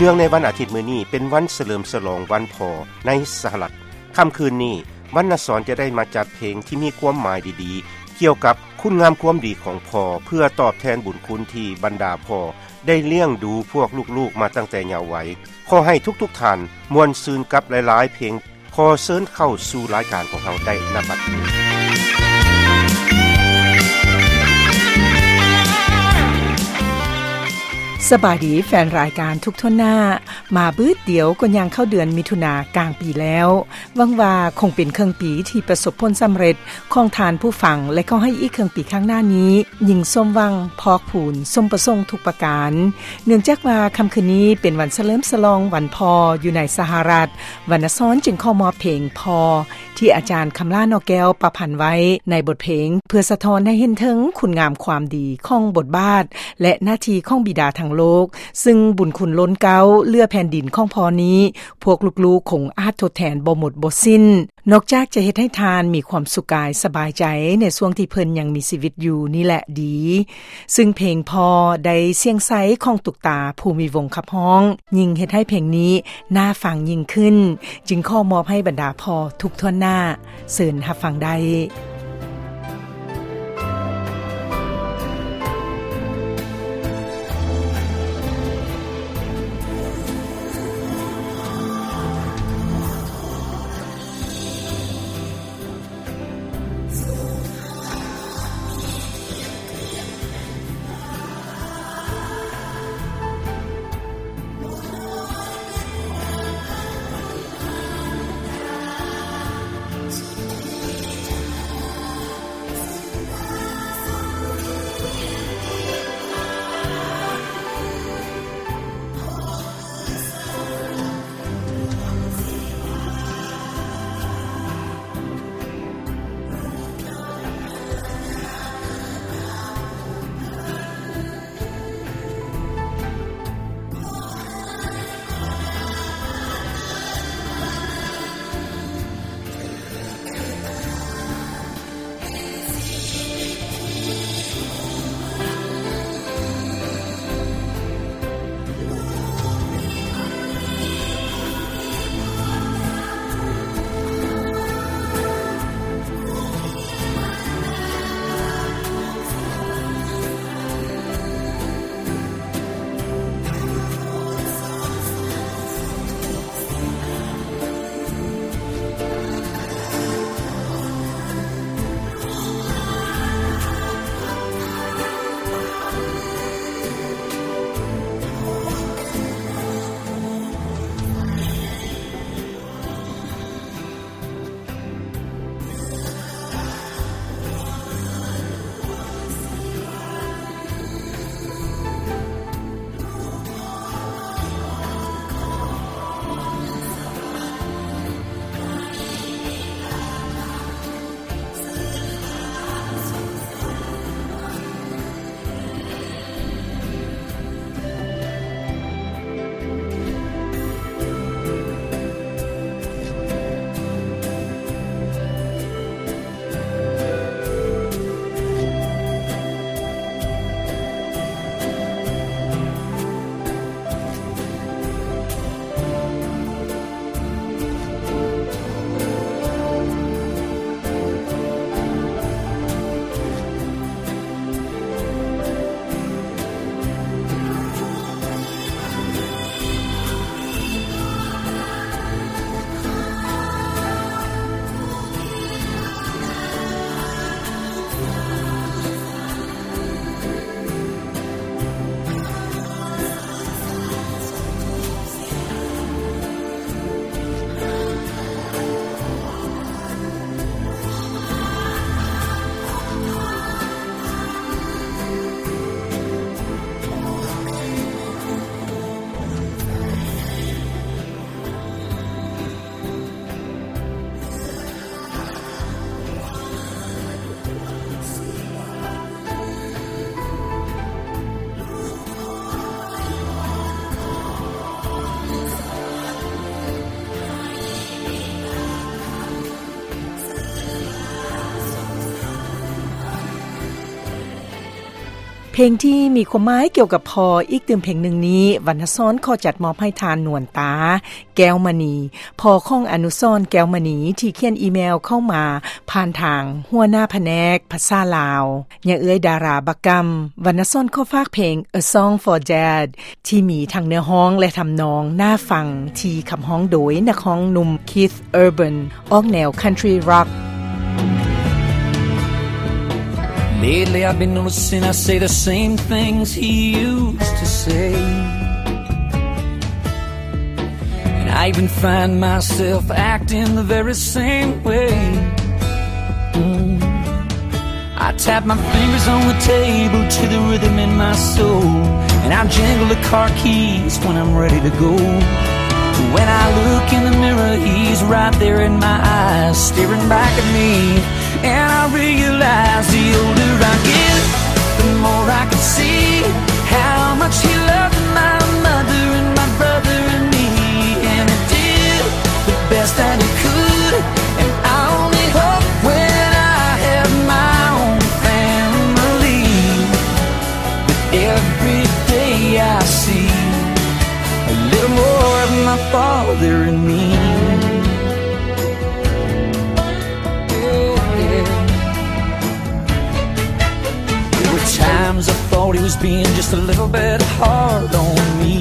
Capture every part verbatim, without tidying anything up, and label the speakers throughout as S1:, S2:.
S1: เนื่องในวันอาทิตย์มื้อนี้เป็นวันเฉลิมฉลองวันพ่อในสหรัฐค่ำคืนนี้วรรณสรจะได้มาจัดเพลงที่มีความหมายดีๆเกี่ยวกับคุณงามความดีของพ่อเพื่อตอบแทนบุญคุณที่บรรดาพ่อได้เลี้ยงดูพวกลูกๆมาตั้งแต่เยาว์วัยขอให้ทุกๆท่านม่วนซื่นกับหลายๆเพลงขอเชิญเข้าสู่รายการของเราได้ณบัดนี้
S2: สบายดีแฟนรายการทุกท่านหน้ามาบืดเดียวก็ยังเข้าเดือนมิถุนากลางปีแล้วหวังว่าคงเป็นครึ่งปีที่ประสบผลสำเร็จของทานผู้ฟังและก็ให้อีกครึ่งปีข้างหน้านี้ยิ่งสมหวังพอกพูนสมประสงค์ทุกประการเนื่องจากว่าค่ำคืนนี้เป็นวันเฉลิมฉลองวันพ่ออยู่ในสหรัฐวรรณซ้อนจึงขอมอบเพลงพ่อที่อาจารย์คำล่านอกแก้วประพันธ์ไว้ในบทเพลงเพื่อสะท้อนให้เห็นถึงคุณงามความดีของบทบาทและหน้าที่ของบิดาทางโลกซึ่งบุญคุณล้นเก้าเลื่อแผ่นดินของพอนี้พวกลูกๆคงอาจทดแทนบ่หมดบ่สิ้นนอกจากจะเฮ็ดให้ทานมีความสุขกายสบายใจในช่วงที่เพิ่นยังมีชีวิตอยู่นี่แหละดีซึ่งเพลงพอได้เสียงใสของตุกตาภูมิวงศ์ขับฮ้องยิ่งเฮ็ดให้เพลงนี้น่าฟังยิ่งขึ้นจึงขอมอบให้บรรดาพอทุกท่วนหน้าเชิญรับฟังได้เพลงที่มีความหมายเกี่ยวกับพออีกตื่มเพลงหนึ่งนี้วรรณซ้อนขอจัดมอบให้ทานนวลตาแก้วมณีพอของอนุสรณ์แก้วมณีที่เขียนอีเมลเข้ามาผ่านทางหัวหน้าแผนกภาษาลาวอย่าเอื้อยดาราบักกรรมวรรณซ้อนขอฝากเพลง A Song for Dad ที่มีทั้งเนื้อร้องและทำนองน่าฟังที่คำร้องโดยนักร้องหนุ่ม Keith Urban ออกแนว Country Rock
S3: Lately I've been noticing I say the same things he used to say, and I even find myself acting the very same way. mm. I tap my fingers on the table to the rhythm in my soul, and I jingle the car keys when I'm ready to go. When I look in the mirror, he's right there in my eyes, staring back at me, and I realize the older I get, the more I can see how much he loved my mother and my brother and me, and he did the best that he could, and I only hope when I have my own family, that every day I see a little more of my father and me. There were times I thought he was being just a little bit hard on me,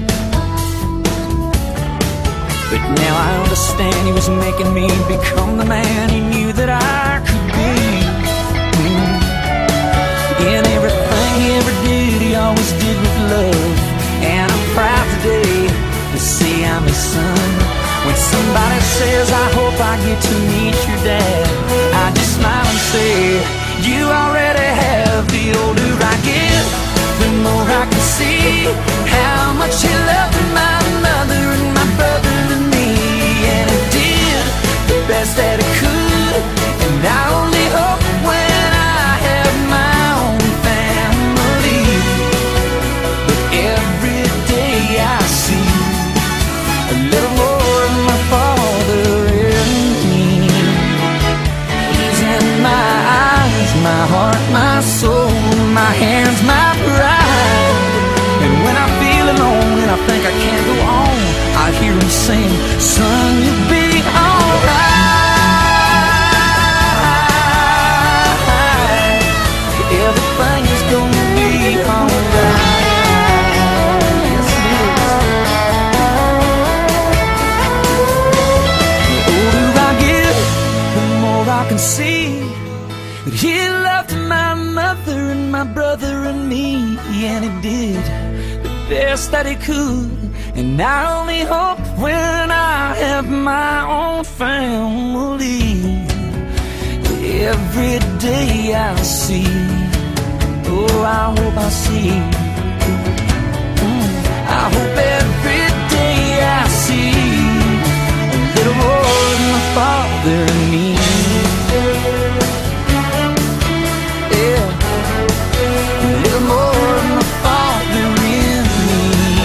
S3: but now I understand he was making me become the man he knew that I could be. mm. In everything he ever did, he always did with love, and I'm proud today to say I'm his son. When somebody says I hope I get to meet your dad, I just smile and say you already have. The older I get, the more I can see how much he loved my mother and my brother and me, and he did the best that he could, and I only hope when I have my own family, but every day I see a little more of my father in me. He's in my eyes, my heart, my soul, my hands, my pride. And when I feel alone and I think I can't go on, I hear him sing, son, you'll be alright. Everything is gonna be alright. Yes, it is. The older I get, the more I can see that he loved my mother and my brother and me, and he did the best that he could, and I only hope when I have my own family, every day I see, oh I hope I see, mm, I hope every day I see a little more of my father and me. More of my father in me.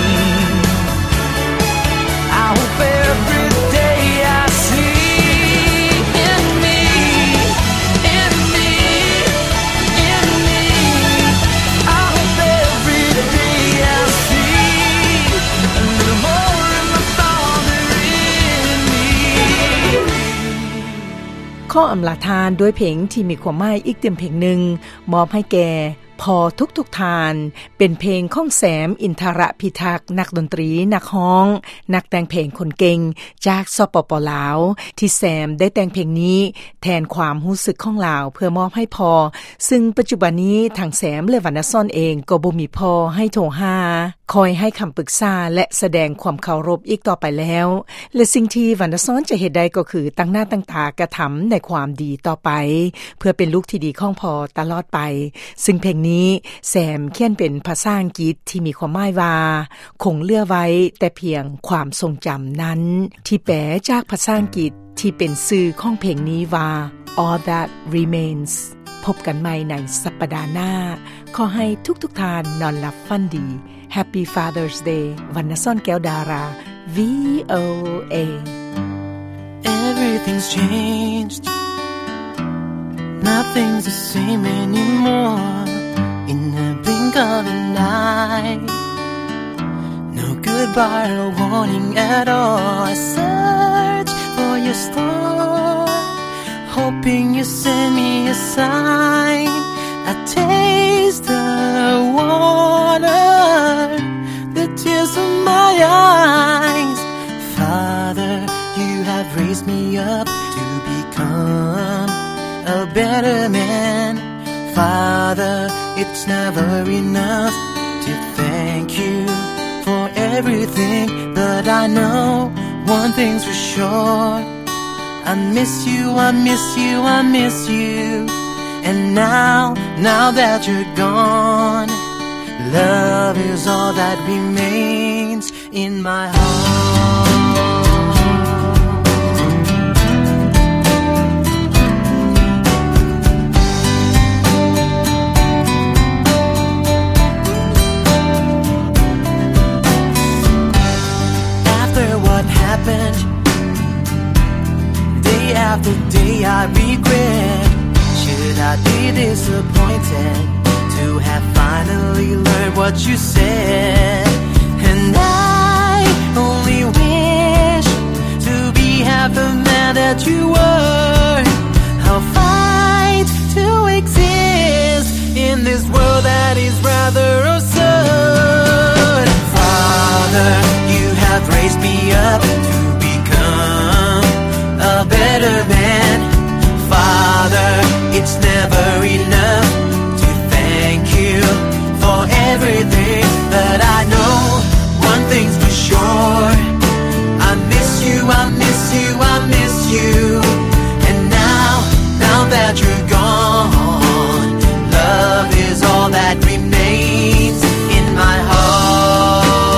S3: I hope every day I see in me, in me, in me. I hope every day I see a little more of my father in me.
S2: ข้ออำลาทานด้วยเพลงที่มีความหมายอีกเต็มเพลงหนึ่งมอบให้แก่พอทุกๆทานเป็นเพลงของแสมอินทรพิทักษ์นักดนตรีนักฮ้องนักแต่งเพลงคนเก่งจากสปป.ลาวที่แสมได้แต่งเพลงนี้แทนความรู้สึกของลาวเพื่อมอบให้พอซึ่งปัจจุบันนี้ทางแสมและวรรณซ้อนเองก็บ่มีพอให้โทรหาคอยให้คำปรึกษาและแสดงความเคารพอีกต่อไปแล้วและสิ่งที่วรรณซ้อนจะเฮ็ดได้ก็คือตั้งหน้าตั้งตากระทำในความดีต่อไปเพื่อเป็นลูกที่ดีของพอตลอดไปซึ่งเพลงนี้แสมเขียนเป็นภาษาอังกฤษที่มีความหมายว่าคงเหลือไว้แต่เพียงความทรงจำนั้นที่แปลจากภาษาอังกฤษที่เป็นชื่อของเพลงนี้ว่า All That Remains พบกันใหม่ในสัปดาห์หน้าขอให้ทุกๆทานนอนหลับฝันดี Happy Father's Day วรรณซ้อนแก้วดารา วี โอ เอ
S4: Everything's changed. Nothing's the same anymore. In the blink of an eye. No goodbye or warning at all. I search for your star, hoping you send me a sign. I taste the water, the tears from my eyes. Father, you have raised me up to become a better man. Father, it's never enough to thank you for everything, but I know one thing's for sure. I miss you, I miss you, I miss you. And now, now that you're gone, love is all that remains in my heart. After what happened, day after day I regret. Should I be disappointed to have finally learned what you said? And I only wish to be half the man that you were. I'll fight to exist in this world that is rather absurd. Father, you have raised me up to become a better man. Father, it's never enough to thank you for everything, but I know one thing's for sure. I miss you, I miss you, I miss you. And now, now that you're gone, love is all that remains in my heart.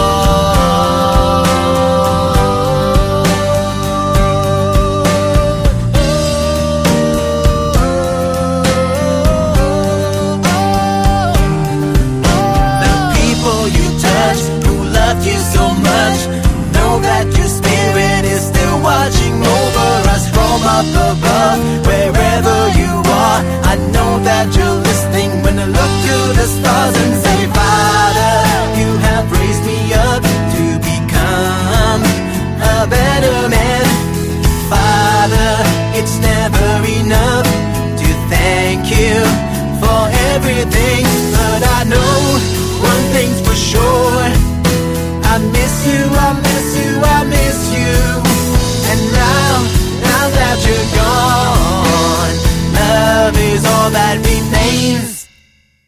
S4: You so much, know that your spirit is still watching over us from up above. Wherever you are, I know that you're listening when I look to the stars and say, Father, you have raised me up to become a better man. Father, it's never enough to thank you for everything, but I know one thing's for sure. I miss you, I miss you, I miss you. And now, now that you're gone, love is all that